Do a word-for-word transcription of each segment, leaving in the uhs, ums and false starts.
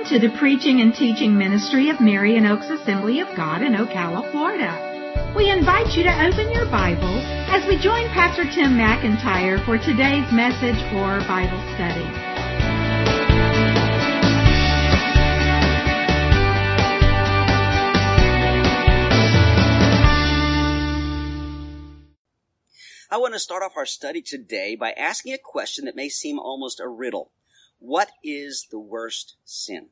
Welcome to the preaching and teaching ministry of Marion Oaks Assembly of God in Ocala, Florida. We invite you to open your Bible as we join Pastor Tim McIntyre for today's message or Bible study. I want to start off our study today by asking a question that may seem almost a riddle. What is the worst sin?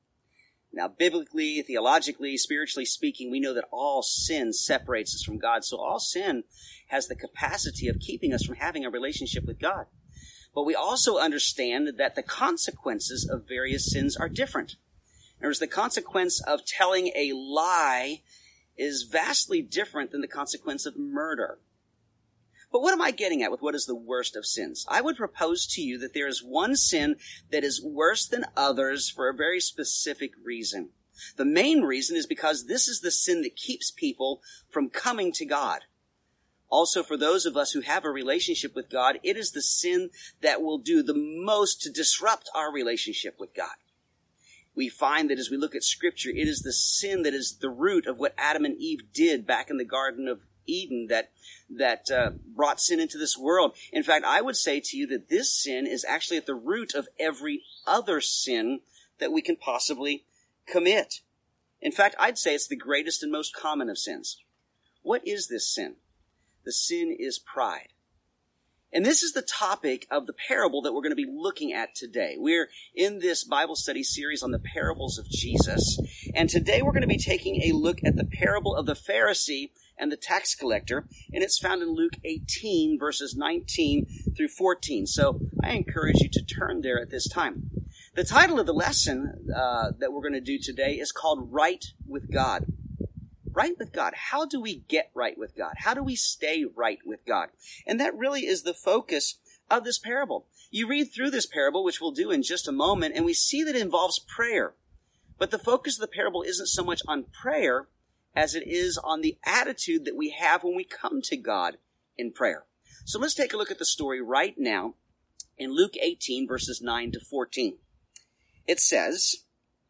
Now, biblically, theologically, spiritually speaking, we know that all sin separates us from God. So all sin has the capacity of keeping us from having a relationship with God. But we also understand that the consequences of various sins are different. In other words, the consequence of telling a lie is vastly different than the consequence of murder. But what am I getting at with what is the worst of sins? I would propose to you that there is one sin that is worse than others for a very specific reason. The main reason is because this is the sin that keeps people from coming to God. Also, for those of us who have a relationship with God, it is the sin that will do the most to disrupt our relationship with God. We find that as we look at Scripture, it is the sin that is the root of what Adam and Eve did back in the Garden of Eden that that uh, brought sin into this world. In fact, I would say to you that this sin is actually at the root of every other sin that we can possibly commit. In fact, I'd say it's the greatest and most common of sins. What is this sin? The sin is pride. And this is the topic of the parable that we're going to be looking at today. We're in this Bible study series on the parables of Jesus. And today we're going to be taking a look at the parable of the Pharisee and the tax collector. And it's found in Luke eighteen, verses nineteen through fourteen. So I encourage you to turn there at this time. The title of the lesson uh, that we're going to do today is called Right with God. Right with God. How do we get right with God? How do we stay right with God? And that really is the focus of this parable. You read through this parable, which we'll do in just a moment, and we see that it involves prayer. But the focus of the parable isn't so much on prayer as it is on the attitude that we have when we come to God in prayer. So let's take a look at the story right now in Luke eighteen, verses nine to fourteen. It says,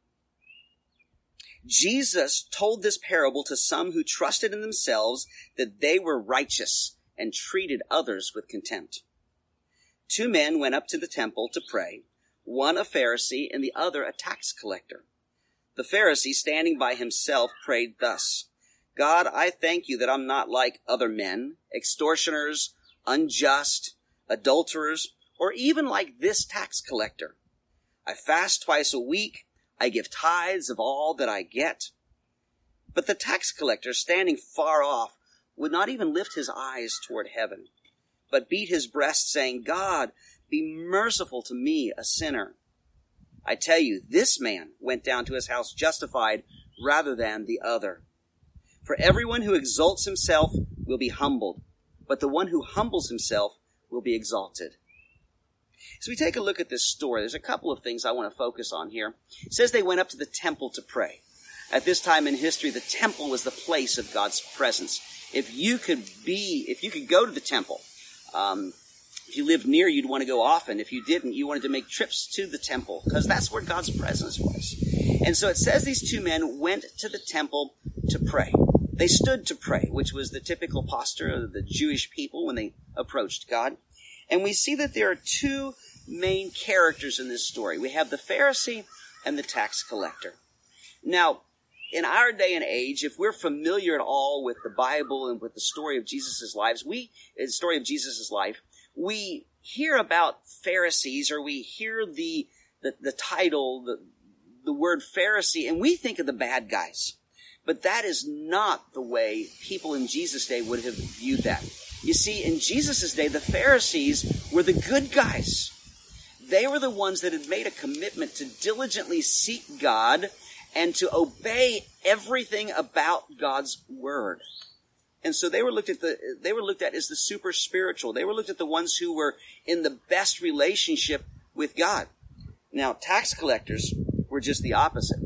Jesus told this parable to some who trusted in themselves that they were righteous and treated others with contempt. Two men went up to the temple to pray, one a Pharisee and the other a tax collector. The Pharisee, standing by himself, prayed thus, God, I thank you that I'm not like other men, extortioners, unjust, adulterers, or even like this tax collector. I fast twice a week. I give tithes of all that I get. But the tax collector, standing far off, would not even lift his eyes toward heaven, but beat his breast, saying, God, be merciful to me, a sinner. I tell you, this man went down to his house justified rather than the other. For everyone who exalts himself will be humbled, but the one who humbles himself will be exalted. As we take a look at this story, there's a couple of things I want to focus on here. It says they went up to the temple to pray. At this time in history, the temple was the place of God's presence. If you could be, if you could go to the temple, um, if you lived near, you'd want to go often. If you didn't, you wanted to make trips to the temple because that's where God's presence was. And so it says these two men went to the temple to pray. They stood to pray, which was the typical posture of the Jewish people when they approached God. And we see that there are two main characters in this story. We have the Pharisee and the tax collector. Now, in our day and age, if we're familiar at all with the Bible and with the story of Jesus' lives, we, the story of Jesus' life, we hear about Pharisees, or we hear the, the, the title, the, the word Pharisee, and we think of the bad guys. But that is not the way people in Jesus' day would have viewed that. You see, in Jesus' day, the Pharisees were the good guys. They were the ones that had made a commitment to diligently seek God and to obey everything about God's word. And so they were looked at the they were looked at as the super spiritual. They were looked at the ones who were in the best relationship with God. Now, tax collectors were just the opposite.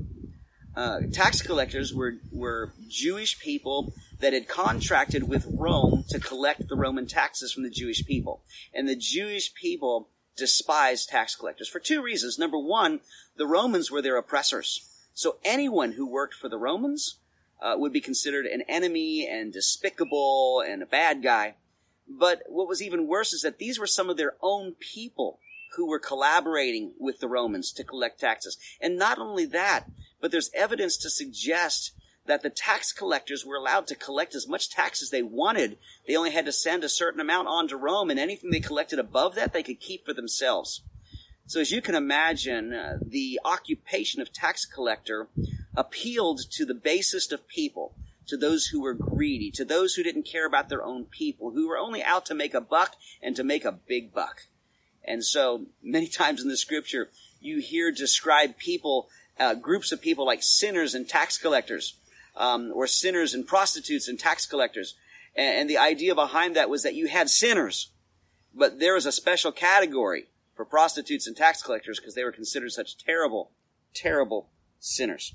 Uh, tax collectors were were Jewish people that had contracted with Rome to collect the Roman taxes from the Jewish people. And the Jewish people despised tax collectors for two reasons. Number one, the Romans were their oppressors. So anyone who worked for the Romans uh, would be considered an enemy and despicable and a bad guy. But what was even worse is that these were some of their own people who were collaborating with the Romans to collect taxes. And not only that, but there's evidence to suggest that the tax collectors were allowed to collect as much tax as they wanted. They only had to send a certain amount on to Rome, and anything they collected above that, they could keep for themselves. So as you can imagine, uh, the occupation of tax collector appealed to the basest of people, to those who were greedy, to those who didn't care about their own people, who were only out to make a buck and to make a big buck. And so many times in the scripture, you hear described people, uh, groups of people like sinners and tax collectors, um, or sinners and prostitutes and tax collectors. And, and the idea behind that was that you had sinners, but there was a special category for prostitutes and tax collectors because they were considered such terrible, terrible sinners.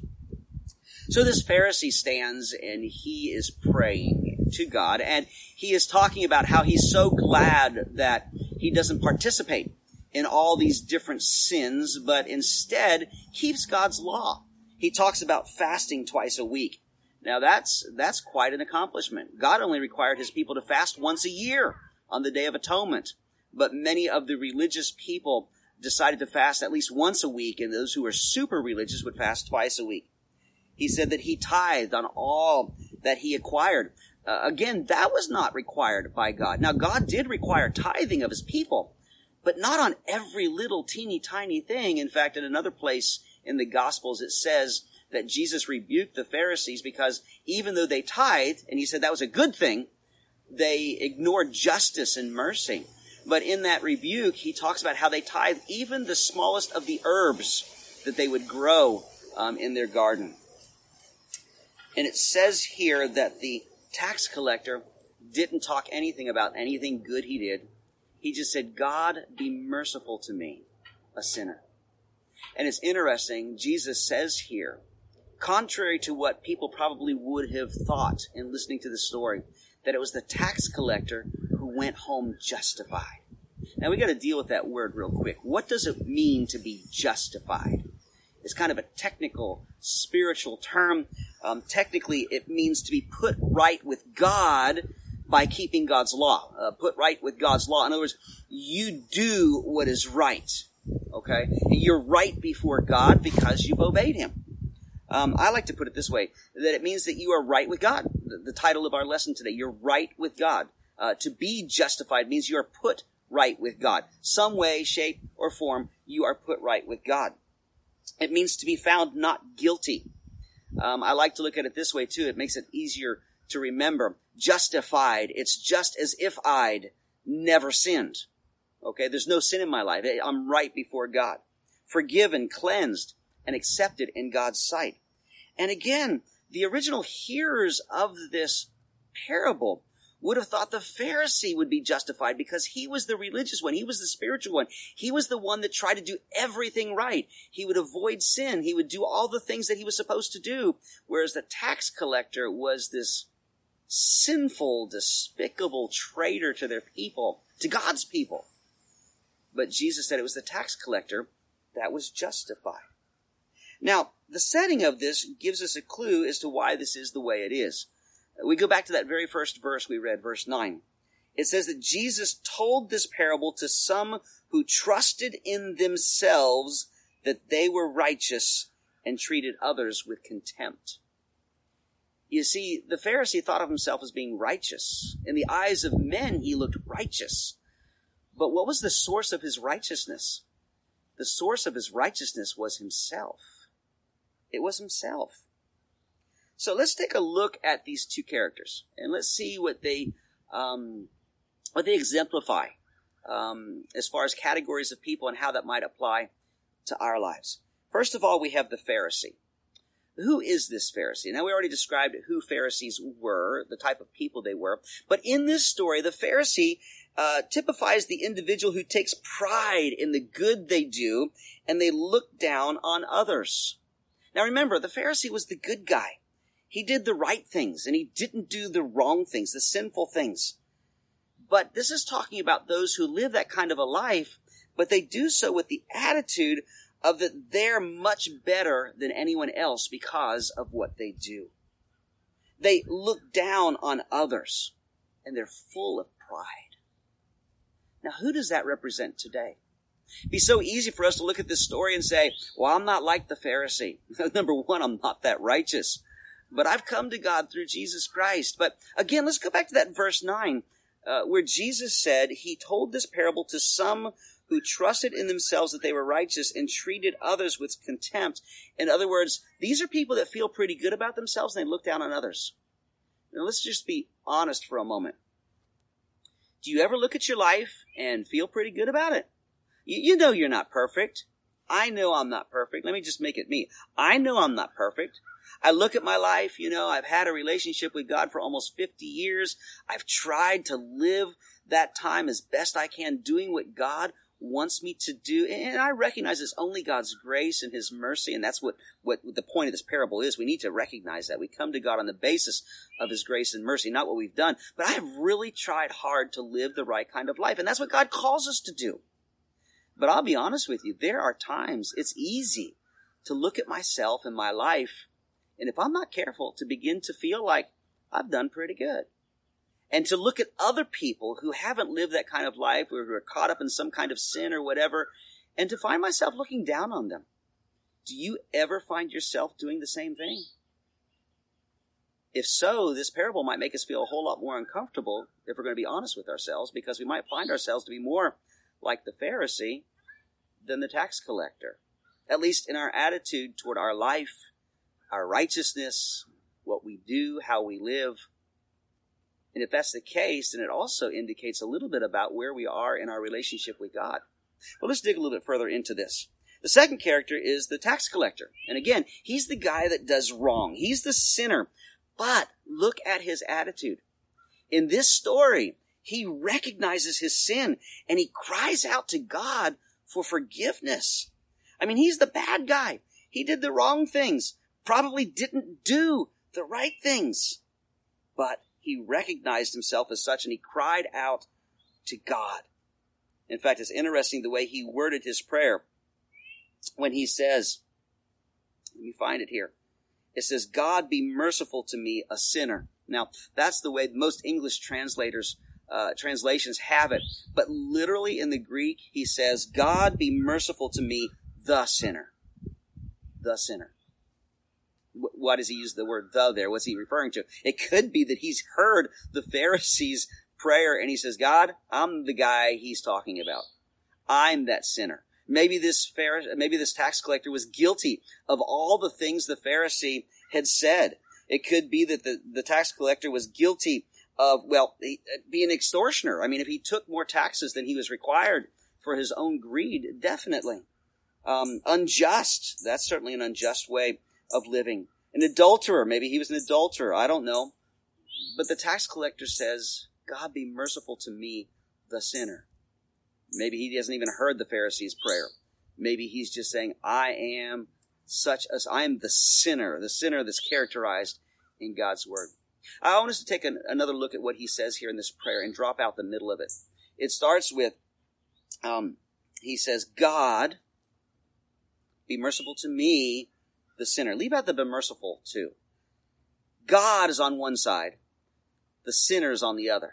So this Pharisee stands and he is praying to God, and he is talking about how he's so glad that he doesn't participate in all these different sins, but instead keeps God's law. He talks about fasting twice a week. Now that's, that's quite an accomplishment. God only required his people to fast once a year on the Day of Atonement, but many of the religious people decided to fast at least once a week, and those who were super religious would fast twice a week. He said that he tithed on all that he acquired. Uh, again, that was not required by God. Now, God did require tithing of his people, but not on every little teeny tiny thing. In fact, in another place in the Gospels, it says that Jesus rebuked the Pharisees because even though they tithed, and he said that was a good thing, they ignored justice and mercy. But in that rebuke, he talks about how they tithe even the smallest of the herbs that they would grow um, in their garden. And it says here that the tax collector didn't talk anything about anything good he did. He just said, God, be merciful to me, a sinner. And it's interesting, Jesus says here, contrary to what people probably would have thought in listening to the story, that it was the tax collector who went home justified. Now we got to deal with that word real quick. What does it mean to be justified? It's kind of a technical, spiritual term. Um, technically, it means to be put right with God by keeping God's law. Uh, put right with God's law. In other words, you do what is right. Okay? You're right before God because you've obeyed him. Um, I like to put it this way, that it means that you are right with God. The, the title of our lesson today, you're right with God. Uh, to be justified means you are put right with God. Some way, shape, or form, you are put right with God. It means to be found not guilty. Um, I like to look at it this way too. It makes it easier to remember. Justified, it's just as if I'd never sinned. Okay, there's no sin in my life. I'm right before God. Forgiven, cleansed, and accepted in God's sight. And again, the original hearers of this parable would have thought the Pharisee would be justified because he was the religious one. He was the spiritual one. He was the one that tried to do everything right. He would avoid sin. He would do all the things that he was supposed to do. Whereas the tax collector was this sinful, despicable traitor to their people, to God's people. But Jesus said it was the tax collector that was justified. Now, the setting of this gives us a clue as to why this is the way it is. We go back to that very first verse we read, verse nine. It says that Jesus told this parable to some who trusted in themselves that they were righteous and treated others with contempt. You see, the Pharisee thought of himself as being righteous. In the eyes of men, he looked righteous. But what was the source of his righteousness? The source of his righteousness was himself. It was himself. So let's take a look at these two characters, and let's see what they um, what they exemplify um, as far as categories of people and how that might apply to our lives. First of all, we have the Pharisee. Who is this Pharisee? Now, we already described who Pharisees were, the type of people they were. But in this story, the Pharisee uh, typifies the individual who takes pride in the good they do, and they look down on others. Now, remember, the Pharisee was the good guy. He did the right things, and he didn't do the wrong things, the sinful things. But this is talking about those who live that kind of a life, but they do so with the attitude of that they're much better than anyone else because of what they do. They look down on others, and they're full of pride. Now, who does that represent today? It'd be so easy for us to look at this story and say, well, I'm not like the Pharisee. Number one, I'm not that righteous. But I've come to God through Jesus Christ. But again, let's go back to that verse nine, uh, where Jesus said he told this parable to some who trusted in themselves that they were righteous and treated others with contempt. In other words, these are people that feel pretty good about themselves and they look down on others. Now, let's just be honest for a moment. Do you ever look at your life and feel pretty good about it? You, you know you're not perfect. I know I'm not perfect. Let me just make it me. I know I'm not perfect. I look at my life, you know, I've had a relationship with God for almost fifty years. I've tried to live that time as best I can, doing what God wants me to do. And I recognize it's only God's grace and his mercy. And that's what, what the point of this parable is. We need to recognize that. We come to God on the basis of his grace and mercy, not what we've done. But I have really tried hard to live the right kind of life. And that's what God calls us to do. But I'll be honest with you, there are times it's easy to look at myself and my life, and if I'm not careful, to begin to feel like I've done pretty good. And to look at other people who haven't lived that kind of life, or who are caught up in some kind of sin or whatever, and to find myself looking down on them. Do you ever find yourself doing the same thing? If so, this parable might make us feel a whole lot more uncomfortable if we're going to be honest with ourselves, because we might find ourselves to be more like the Pharisee than the tax collector. At least in our attitude toward our life, our righteousness, what we do, how we live. And if that's the case, then it also indicates a little bit about where we are in our relationship with God. Well, let's dig a little bit further into this. The second character is the tax collector. And again, he's the guy that does wrong. He's the sinner. But look at his attitude. In this story, he recognizes his sin and he cries out to God for forgiveness. I mean, he's the bad guy. He did the wrong things, probably didn't do the right things, but he recognized himself as such and he cried out to God. In fact, it's interesting the way he worded his prayer when he says, let me find it here. It says, God, be merciful to me, a sinner. Now, that's the way most English translators Uh, translations have it. But literally in the Greek, he says, God be merciful to me, the sinner. The sinner. W- why does he use the word the there? What's he referring to? It could be that he's heard the Pharisees' prayer and he says, God, I'm the guy he's talking about. I'm that sinner. Maybe this Pharisee, maybe this tax collector was guilty of all the things the Pharisee had said. It could be that the, the tax collector was guilty of, well, be an extortioner. I mean, if he took more taxes than he was required for his own greed, definitely. Um, unjust. That's certainly an unjust way of living. An adulterer. Maybe he was an adulterer. I don't know. But the tax collector says, God be merciful to me, the sinner. Maybe he hasn't even heard the Pharisees' prayer. Maybe he's just saying, I am such as, I am the sinner, the sinner that's characterized in God's word. I want us to take an, another look at what he says here in this prayer and drop out the middle of it. It starts with, um, he says, God, be merciful to me, the sinner. Leave out the be merciful too. God is on one side. The sinner is on the other.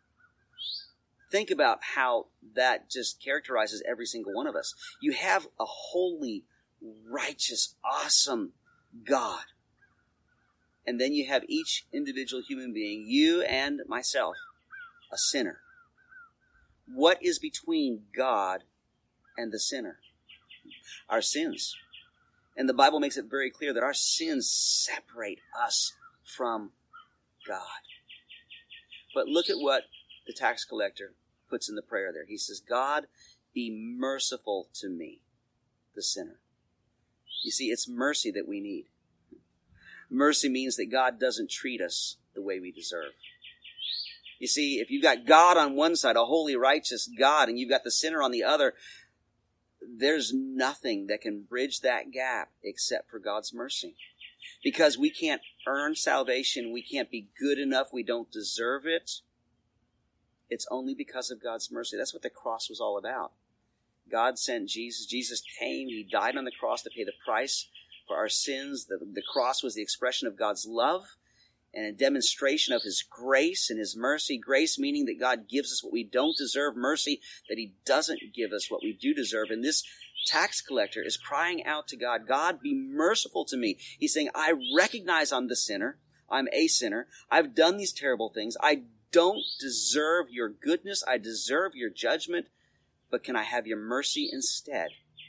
Think about how that just characterizes every single one of us. You have a holy, righteous, awesome God. And then you have each individual human being, you and myself, a sinner. What is between God and the sinner? Our sins. And the Bible makes it very clear that our sins separate us from God. But look at what the tax collector puts in the prayer there. He says, God, be merciful to me, the sinner. You see, it's mercy that we need. Mercy means that God doesn't treat us the way we deserve. You see, if you've got God on one side, a holy, righteous God, and you've got the sinner on the other, there's nothing that can bridge that gap except for God's mercy. Because we can't earn salvation, we can't be good enough, we don't deserve it. It's only because of God's mercy. That's what the cross was all about. God sent Jesus. Jesus came. He died on the cross to pay the price for our sins. The, the cross was the expression of God's love and a demonstration of his grace and his mercy. Grace meaning that God gives us what we don't deserve. Mercy, that he doesn't give us what we do deserve. And this tax collector is crying out to God, God, be merciful to me. He's saying, I recognize I'm the sinner. I'm a sinner. I've done these terrible things. I don't deserve your goodness. I deserve your judgment. But can I have your mercy instead?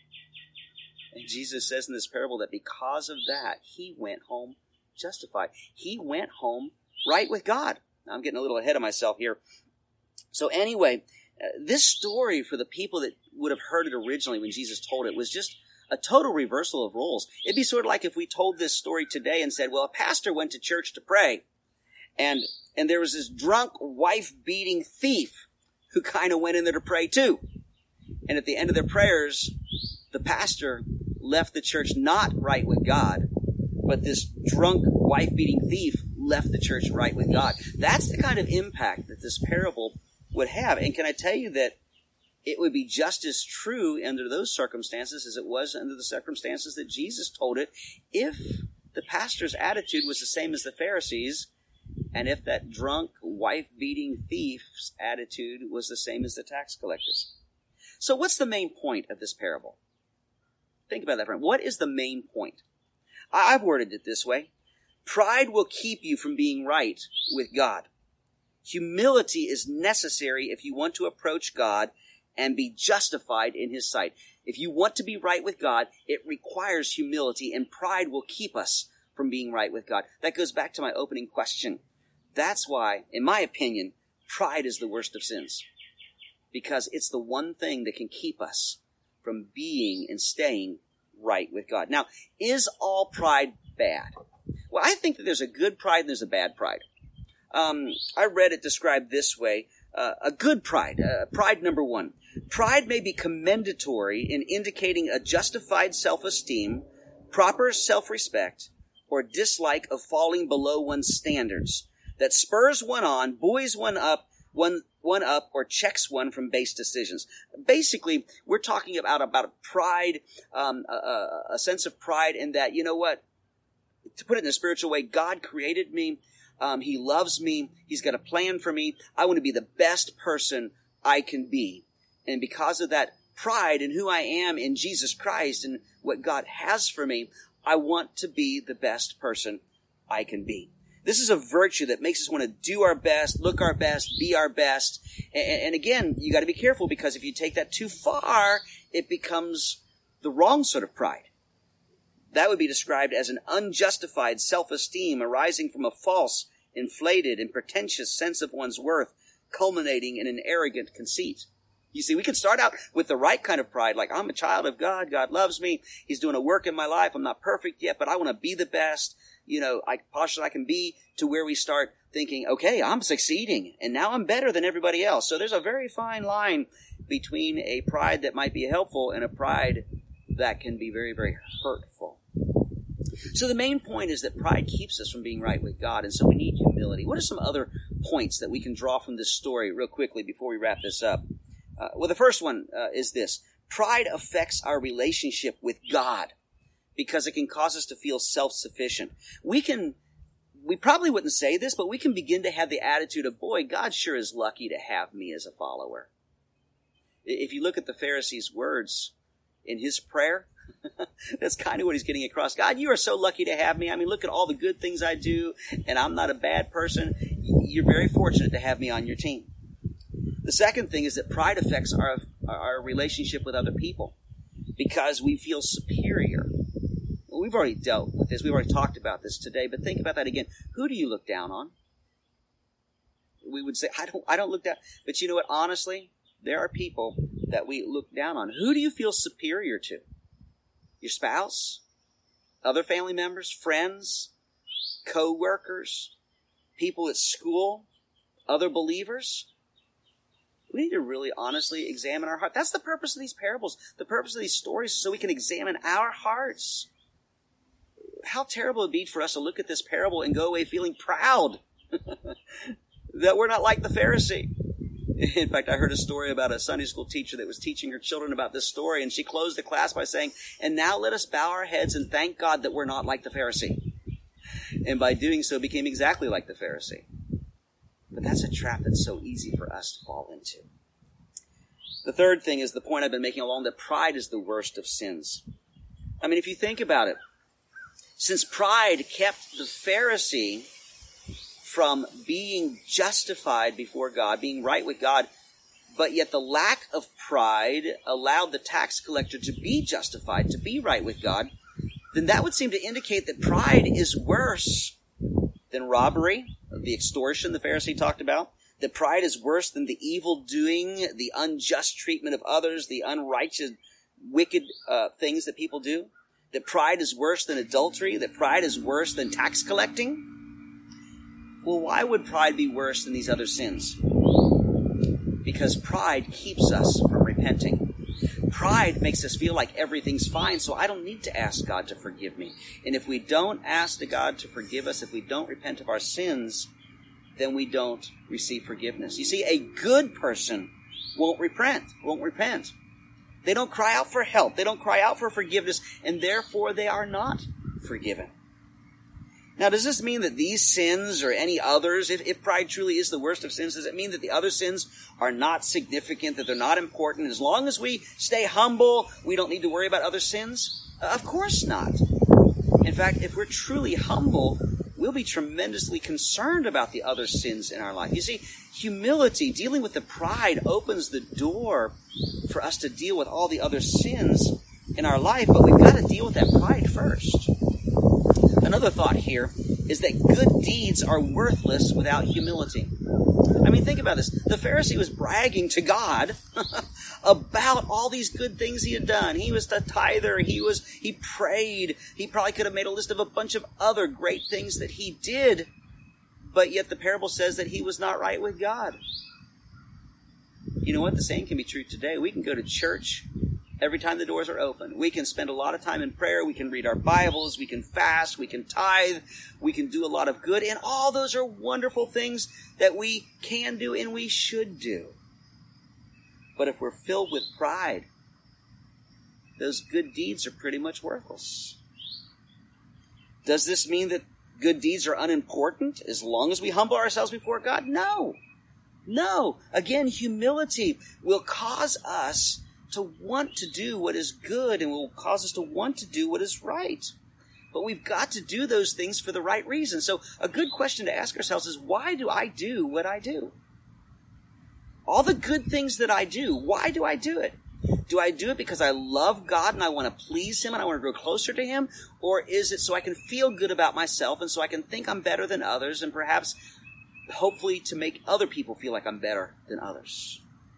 And Jesus says in this parable that because of that, he went home justified. He went home right with God. Now, I'm getting a little ahead of myself here. So anyway, uh, this story for the people that would have heard it originally when Jesus told it was just a total reversal of roles. It'd be sort of like if we told this story today and said, well, a pastor went to church to pray, and and there was this drunk, wife-beating thief who kind of went in there to pray too. And at the end of their prayers, the pastor left the church not right with God, but this drunk, wife-beating thief left the church right with God. That's the kind of impact that this parable would have. And can I tell you that it would be just as true under those circumstances as it was under the circumstances that Jesus told it, if the pastor's attitude was the same as the Pharisees, and if that drunk, wife-beating thief's attitude was the same as the tax collector's. So what's the main point of this parable? Think about that, friend. What is the main point? I've worded it this way. Pride will keep you from being right with God. Humility is necessary if you want to approach God and be justified in his sight. If you want to be right with God, it requires humility, and pride will keep us from being right with God. That goes back to my opening question. That's why, in my opinion, pride is the worst of sins. Because it's the one thing that can keep us from being and staying right with God. Now, is all pride bad? Well, I think that there's a good pride and there's a bad pride. Um, I read it described this way. Uh, a good pride, uh, pride number one. Pride may be commendatory in indicating a justified self-esteem, proper self-respect, or dislike of falling below one's standards, that spurs one on, buoys one up, one one up, or checks one from base decisions. Basically, we're talking about about pride, um, a, a sense of pride in that, you know what, to put it in a spiritual way, God created me. Um, he loves me. He's got a plan for me. I want to be the best person I can be. And because of that pride in who I am in Jesus Christ and what God has for me, I want to be the best person I can be. This is a virtue that makes us want to do our best, look our best, be our best. And, and again, you got to be careful, because if you take that too far, it becomes the wrong sort of pride. That would be described as an unjustified self-esteem arising from a false, inflated, and pretentious sense of one's worth, culminating in an arrogant conceit. You see, we could start out with the right kind of pride, like, I'm a child of God, God loves me, he's doing a work in my life, I'm not perfect yet, but I want to be the best, you know, I, posh as I can be, to where we start thinking, okay, I'm succeeding, and now I'm better than everybody else. So there's a very fine line between a pride that might be helpful and a pride that can be very, very hurtful. So the main point is that pride keeps us from being right with God, and so we need humility. What are some other points that we can draw from this story real quickly before we wrap this up? Uh, well, the first one uh, is this. Pride affects our relationship with God because it can cause us to feel self-sufficient. We can, we probably wouldn't say this, but we can begin to have the attitude of, boy, God sure is lucky to have me as a follower. If you look at the Pharisee's words in his prayer, that's kind of what he's getting across. God, you are so lucky to have me. I mean, look at all the good things I do, and I'm not a bad person. You're very fortunate to have me on your team. The second thing is that pride affects our, our relationship with other people because we feel superior. Well, we've already dealt with this. We've already talked about this today, but think about that again. Who do you look down on? We would say, I don't, I don't look down. But you know what? Honestly, there are people that we look down on. Who do you feel superior to? Your spouse? Other family members? Friends? Co-workers? People at school? Other believers? We need to really honestly examine our heart. That's the purpose of these parables. The purpose of these stories is so we can examine our hearts. How terrible it would be for us to look at this parable and go away feeling proud that we're not like the Pharisee. In fact, I heard a story about a Sunday school teacher that was teaching her children about this story, and she closed the class by saying, "And now let us bow our heads and thank God that we're not like the Pharisee." And by doing so, became exactly like the Pharisee. But that's a trap that's so easy for us to fall into. The third thing is the point I've been making along, that pride is the worst of sins. I mean, if you think about it, since pride kept the Pharisee from being justified before God, being right with God, but yet the lack of pride allowed the tax collector to be justified, to be right with God, then that would seem to indicate that pride is worse than robbery, the extortion the Pharisee talked about, that pride is worse than the evil doing, the unjust treatment of others, the unrighteous, wicked uh, things that people do, that pride is worse than adultery, that pride is worse than tax collecting. Well, why would pride be worse than these other sins? Because pride keeps us from repenting. Pride makes us feel like everything's fine, so I don't need to ask God to forgive me. And if we don't ask the God to forgive us, if we don't repent of our sins, then we don't receive forgiveness. You see, a good person won't repent, won't repent. They don't cry out for help. They don't cry out for forgiveness, and therefore they are not forgiven. Now, does this mean that these sins or any others, if, if pride truly is the worst of sins, does it mean that the other sins are not significant, that they're not important? As long as we stay humble, we don't need to worry about other sins? Uh, of course not. In fact, if we're truly humble, we'll be tremendously concerned about the other sins in our life. You see, humility, dealing with the pride, opens the door for us to deal with all the other sins in our life, but we've got to deal with that pride first. Another thought here is that good deeds are worthless without humility. I mean, think about this. The Pharisee was bragging to God about all these good things he had done. He was a tither. He was, he prayed. He probably could have made a list of a bunch of other great things that he did. But yet the parable says that he was not right with God. You know what? The same can be true today. We can go to church every time the doors are open. We can spend a lot of time in prayer. We can read our Bibles. We can fast. We can tithe. We can do a lot of good. And all those are wonderful things that we can do and we should do. But if we're filled with pride, those good deeds are pretty much worthless. Does this mean that good deeds are unimportant as long as we humble ourselves before God? No. No. Again, humility will cause us to want to do what is good and will cause us to want to do what is right. But we've got to do those things for the right reason. So a good question to ask ourselves is, why do I do what I do? All the good things that I do, why do I do it? Do I do it because I love God and I want to please Him and I want to grow closer to Him? Or is it so I can feel good about myself and so I can think I'm better than others and perhaps hopefully to make other people feel like I'm better than others?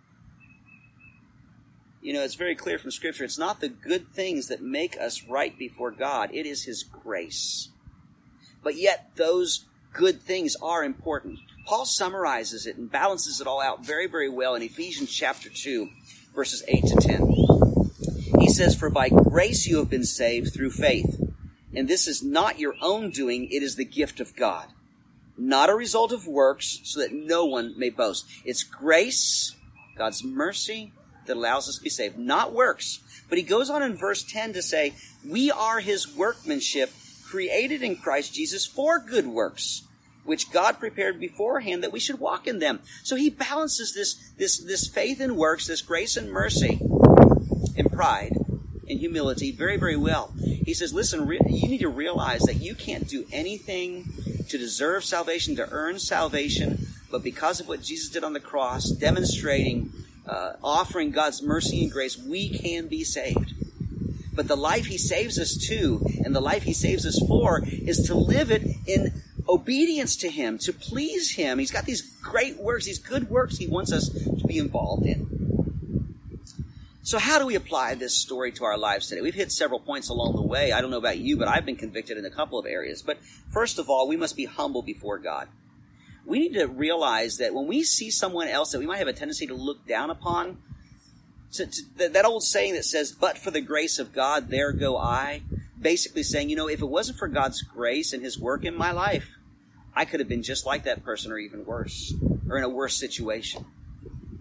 You know, it's very clear from Scripture, it's not the good things that make us right before God. It is His grace. But yet, those good things are important. Paul summarizes it and balances it all out very, very well in Ephesians chapter two, verses eight to ten. He says, "For by grace you have been saved through faith. And this is not your own doing, it is the gift of God. Not a result of works, so that no one may boast." It's grace, God's mercy, that allows us to be saved, not works. But he goes on in verse ten to say, we are His workmanship, created in Christ Jesus for good works, which God prepared beforehand that we should walk in them. So he balances this, this, this faith and works, this grace and mercy, and pride and humility very, very well. He says, listen, re- you need to realize that you can't do anything to deserve salvation, to earn salvation, but because of what Jesus did on the cross, demonstrating Uh, offering God's mercy and grace, we can be saved. But the life He saves us to, and the life He saves us for, is to live it in obedience to Him, to please Him. He's got these great works, these good works He wants us to be involved in. So how do we apply this story to our lives today? We've hit several points along the way. I don't know about you, but I've been convicted in a couple of areas. But first of all, we must be humble before God. We need to realize that when we see someone else that we might have a tendency to look down upon, to, to, that, that old saying that says, "But for the grace of God, there go I," basically saying, you know, if it wasn't for God's grace and His work in my life, I could have been just like that person or even worse, or in a worse situation.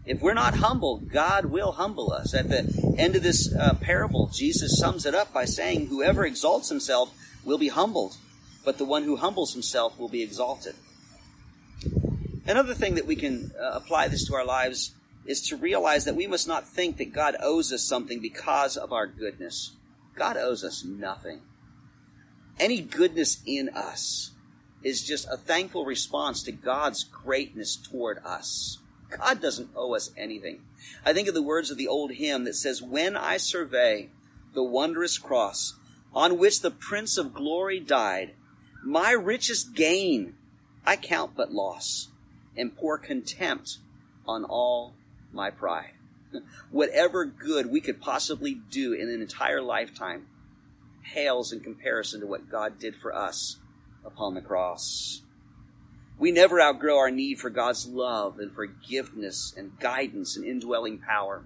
If we're not humble, God will humble us. At the end of this uh, parable, Jesus sums it up by saying, whoever exalts himself will be humbled, but the one who humbles himself will be exalted. Another thing that we can uh, apply this to our lives is to realize that we must not think that God owes us something because of our goodness. God owes us nothing. Any goodness in us is just a thankful response to God's greatness toward us. God doesn't owe us anything. I think of the words of the old hymn that says, when I survey the wondrous cross on which the Prince of Glory died, my richest gain I count but loss, and pour contempt on all my pride. Whatever good we could possibly do in an entire lifetime pales in comparison to what God did for us upon the cross. We never outgrow our need for God's love and forgiveness and guidance and indwelling power.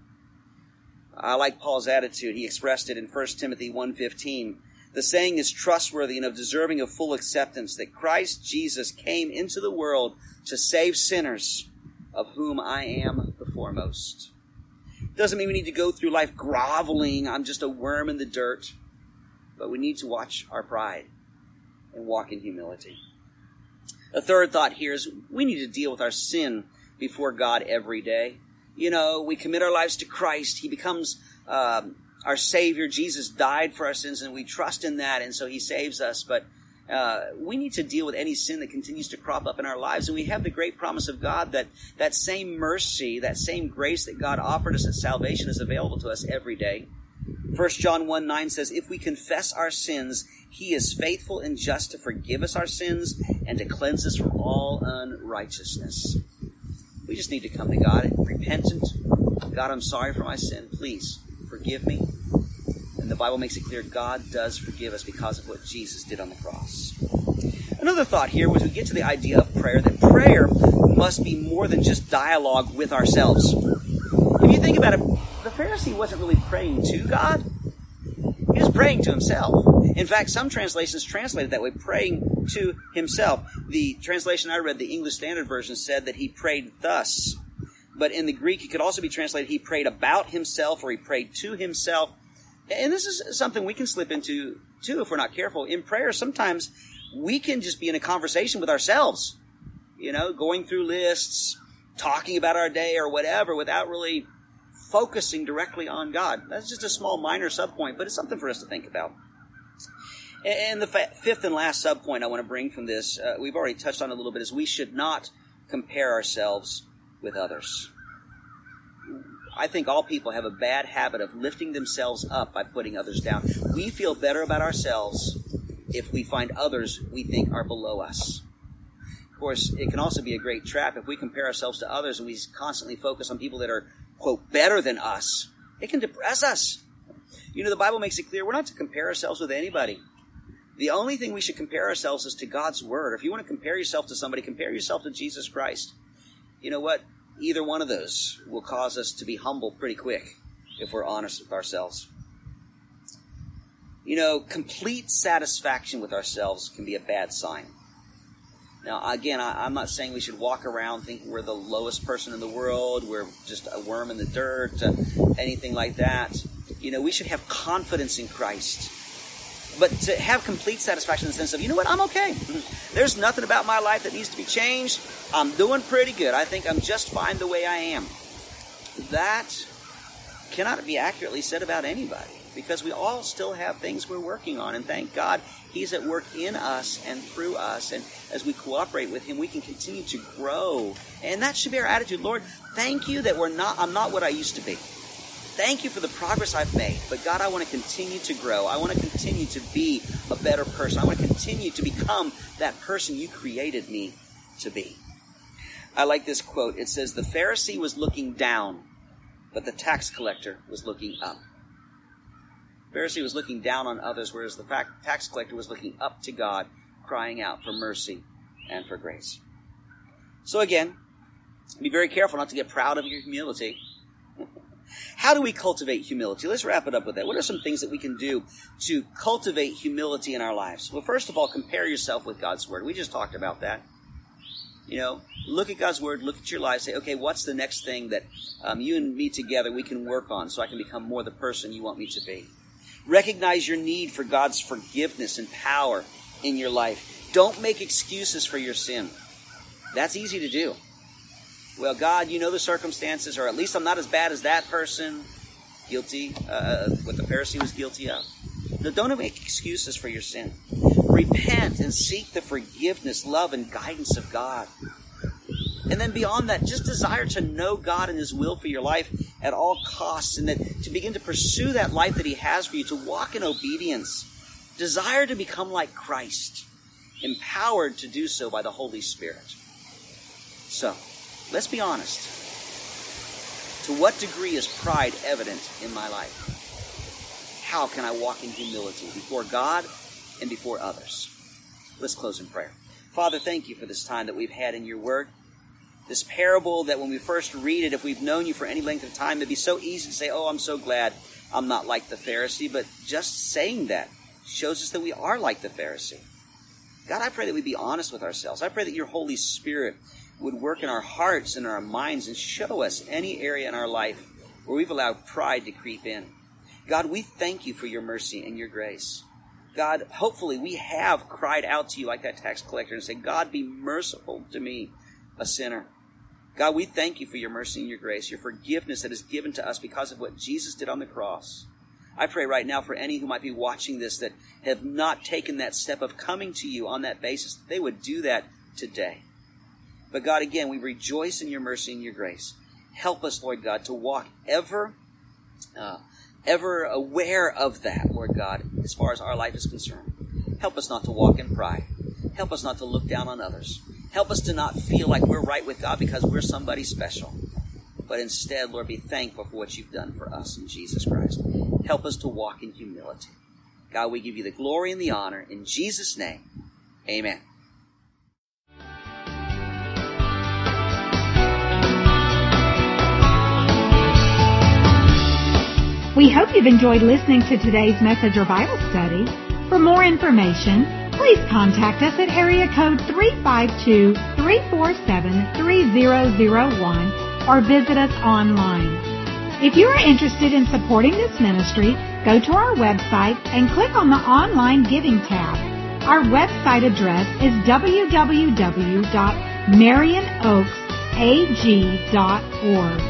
I like Paul's attitude. He expressed it in First Timothy one fifteen. The saying is trustworthy and of deserving of full acceptance, that Christ Jesus came into the world to save sinners, of whom I am the foremost. Doesn't mean we need to go through life groveling, I'm just a worm in the dirt. But we need to watch our pride and walk in humility. A third thought here is we need to deal with our sin before God every day. You know, we commit our lives to Christ. He becomes um, our Savior. Jesus died for our sins, and we trust in that, and so He saves us. But uh, we need to deal with any sin that continues to crop up in our lives, and we have the great promise of God that that same mercy, that same grace that God offered us at salvation is available to us every day. First John one nine says, if we confess our sins, He is faithful and just to forgive us our sins and to cleanse us from all unrighteousness. We just need to come to God repentant. God, I'm sorry for my sin. Please forgive me. And the Bible makes it clear God does forgive us because of what Jesus did on the cross. Another thought here was we get to the idea of prayer, that prayer must be more than just dialogue with ourselves. If you think about it, the Pharisee wasn't really praying to God. He was praying to himself. In fact, some translations translate it that way, praying to himself. The translation I read, the English Standard Version, said that he prayed thus. But in the Greek, it could also be translated he prayed about himself or he prayed to himself. And this is something we can slip into, too, if we're not careful. In prayer, sometimes we can just be in a conversation with ourselves. You know, going through lists, talking about our day or whatever without really focusing directly on God. That's just a small minor subpoint, but it's something for us to think about. And the fifth and last subpoint I want to bring from this, uh, we've already touched on a little bit, is we should not compare ourselves with others. I think all people have a bad habit of lifting themselves up by putting others down. We feel better about ourselves if we find others we think are below us. Of course, it can also be a great trap if we compare ourselves to others and we constantly focus on people that are, quote, better than us. It can depress us. You know, the Bible makes it clear we're not to compare ourselves with anybody. The only thing we should compare ourselves is to God's Word. If you want to compare yourself to somebody, compare yourself to Jesus Christ. You know what? Either one of those will cause us to be humble pretty quick if we're honest with ourselves. You know, complete satisfaction with ourselves can be a bad sign. Now, again, I, I'm not saying we should walk around thinking we're the lowest person in the world, we're just a worm in the dirt, uh, anything like that. You know, we should have confidence in Christ. But to have complete satisfaction in the sense of, you know what, I'm okay. There's nothing about my life that needs to be changed. I'm doing pretty good. I think I'm just fine the way I am. That cannot be accurately said about anybody, because we all still have things we're working on. And thank God He's at work in us and through us. And as we cooperate with Him, we can continue to grow. And that should be our attitude. Lord, thank you that we're not, I'm not what I used to be. Thank you for the progress I've made. But God, I want to continue to grow. I want to continue to be a better person. I want to continue to become that person you created me to be. I like this quote. It says, the Pharisee was looking down, but the tax collector was looking up. The Pharisee was looking down on others, whereas the tax collector was looking up to God, crying out for mercy and for grace. So again, be very careful not to get proud of your humility. How do we cultivate humility? Let's wrap it up with that. What are some things that we can do to cultivate humility in our lives? Well, first of all, compare yourself with God's Word. We just talked about that. You know, look at God's Word, look at your life, say, okay, what's the next thing that um, you and me together we can work on so I can become more the person you want me to be? Recognize your need for God's forgiveness and power in your life. Don't make excuses for your sin. That's easy to do. Well, God, you know the circumstances, or at least I'm not as bad as that person. Guilty, uh, what the Pharisee was guilty of. No, don't make excuses for your sin. Repent and seek the forgiveness, love, and guidance of God. And then beyond that, just desire to know God and His will for your life at all costs, and that to begin to pursue that life that He has for you, to walk in obedience. Desire to become like Christ, empowered to do so by the Holy Spirit. So, let's be honest. To what degree is pride evident in my life? How can I walk in humility before God and before others? Let's close in prayer. Father, thank you for this time that we've had in your word. This parable that when we first read it, if we've known you for any length of time, it'd be so easy to say, oh, I'm so glad I'm not like the Pharisee. But just saying that shows us that we are like the Pharisee. God, I pray that we be honest with ourselves. I pray that your Holy Spirit would work in our hearts and our minds and show us any area in our life where we've allowed pride to creep in. God, we thank you for your mercy and your grace. God, hopefully we have cried out to you like that tax collector and said, God, be merciful to me, a sinner. God, we thank you for your mercy and your grace, your forgiveness that is given to us because of what Jesus did on the cross. I pray right now for any who might be watching this that have not taken that step of coming to you on that basis, that they would do that today. But God, again, we rejoice in your mercy and your grace. Help us, Lord God, to walk ever uh, ever aware of that, Lord God, as far as our life is concerned. Help us not to walk in pride. Help us not to look down on others. Help us to not feel like we're right with God because we're somebody special. But instead, Lord, be thankful for what you've done for us in Jesus Christ. Help us to walk in humility. God, we give you the glory and the honor. In Jesus' name, amen. We hope you've enjoyed listening to today's message or Bible study. For more information, please contact us at area code three five two, three four seven, three zero zero one or visit us online. If you are interested in supporting this ministry, go to our website and click on the Online Giving tab. Our website address is w w w dot marion oaks a g dot org.